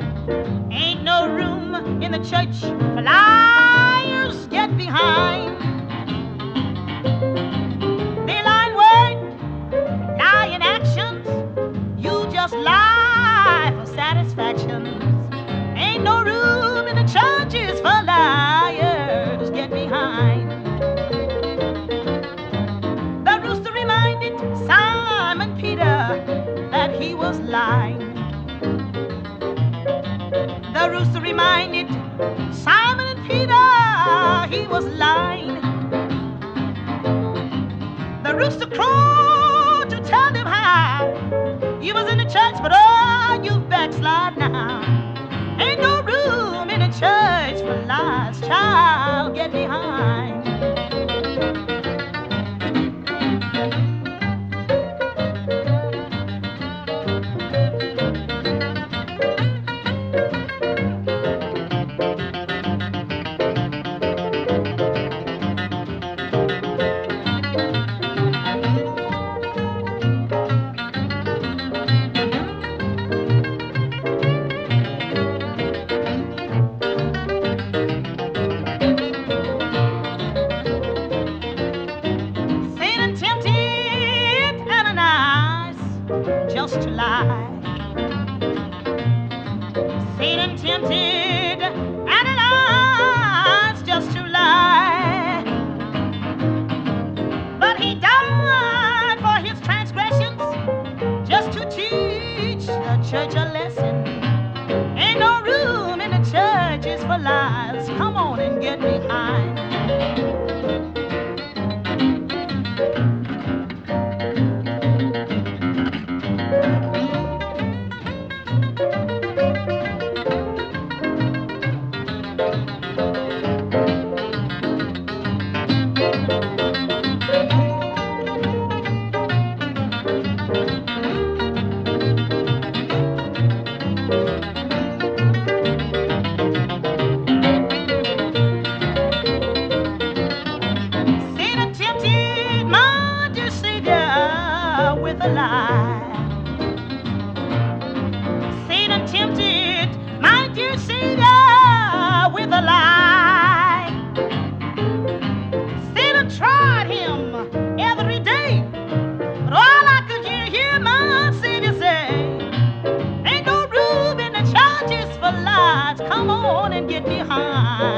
Ain't no room in the church for liars. Get behind. They lie in word, lie in actions. You just lie for satisfaction. Ain't no room in the churches for liars. Get behind. The rooster reminded Simon Peter that he was lying. The rooster reminded Simon and Peter he was lying. The rooster crowed to tell them how he was in the church, but oh, you backslide now. Ain't no room in the church for lies, child, get behind. Satan tempted Ananias just to lie. Satan tempted Ananias just to lie. But he died for his transgressions just to teach the church a lesson. Ain't no room in the churches for lies. Come on and get behind. Satan tempted my dear Savior with a lie. Satan tempted my dear Savior with a lie. Satan tried him every day, but all I could hear my Savior say, ain't no room in the churches for lies. Come on and get behind.